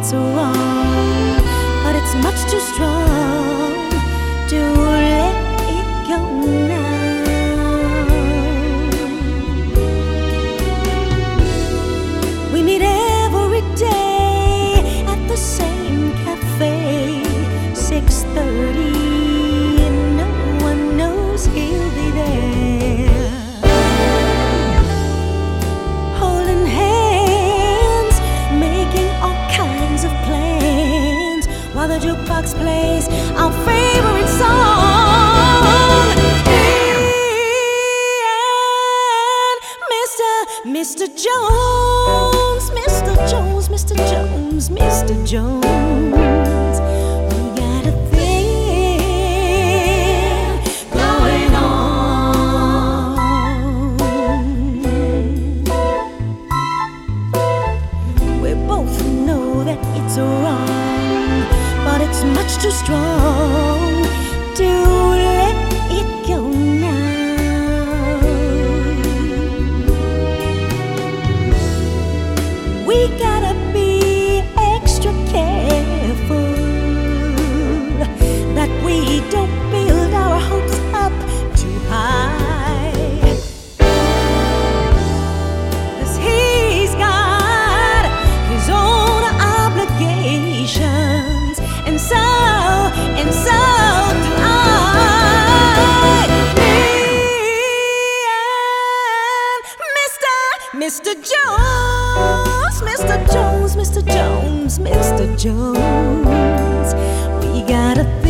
it's wrong, but it's much too strong to let it go now. We meet every day at the same cafe, 6:30, and no one knows he'll be there. Holding hands, making all kinds of plans, while the jukebox plays our favorite song. Me and Mr. Jones, Mr. Jones, Mr. Jones, Mr. Jones. We got a thing going on. We both know that it's wrong, but it's much too strong to let it go now. We gotta be extra careful that we don't build our hopes up too high, 'cause he's got his own obligations, and so do I. Me and Mr. Jones, Mr. Jones, Mr. Jones, Mr. Jones. We got a